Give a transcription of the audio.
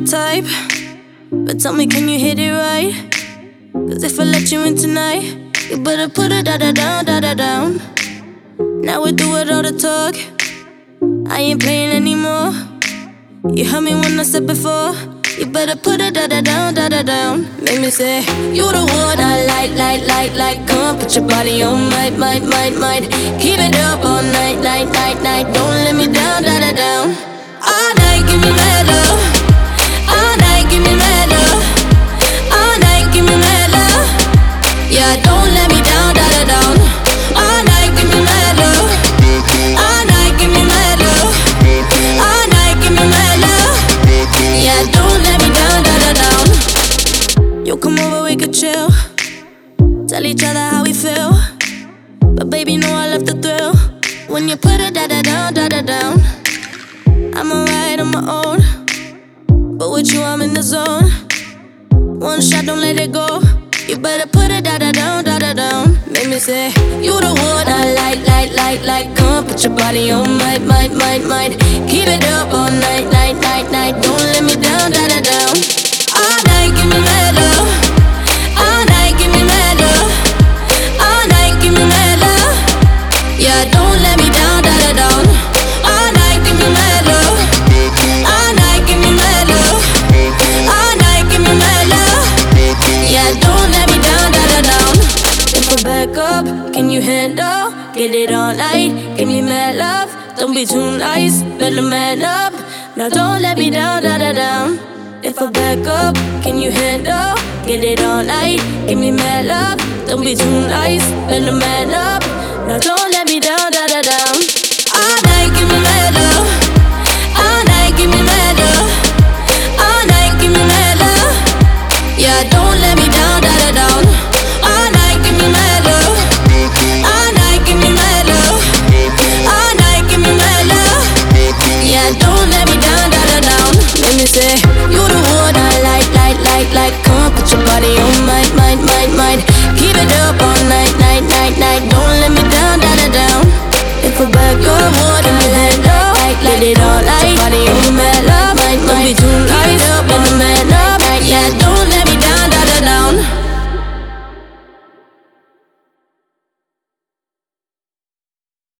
type, but tell me, can you hit it right? Cause if I let you in tonight, you better put it down, down. Now we do it all the talk, I ain't playing anymore. You heard me when I said before, you better put it down, down. Make me say, you the one I like. Come on, put your body on might. Keep it up all night. Don't let me down, down. All night, give me mad love. All night, give me mad love. All night, give me mad love. Yeah, don't let me down, down. All night, give me mad love. All night, give me mad love. All night, give me mad love. Yeah, don't let me down, down. You come over, we could chill. Tell each other how we feel. But baby, know I love the thrill. When you put it down. I'm alright on my own, but with you I'm in the zone. One shot, don't let it go. You better put it down. Make me say, you the one I like. Come on, put your body on might. Keep it up all night. Don't let me down, down. All night, give me mad love. All night, give me mad love. All night, give me mad love. Yeah, don't let me down, down. All night, give me mad love. All night, give me mad love. All night, give me mad love. Yeah, don't let me down, down. If I back up, can you handle? Get it all night, give me mad love. Don't be too nice, better man up. Now don't let me down, down. If I back up, can you handle? Get it all night, give me mad love. Don't be too nice, better man up. Now don't let me down, down. All night, give me mad love. All night, give me mad love. All night, give me mad love. Yeah, don't let me down, down. All night, give me mad love. All night, give me mad love. All night, give me mad love. Yeah, don't let me down, down. Let me say, you the one I like. Come on, put your body on might. Keep it up all night.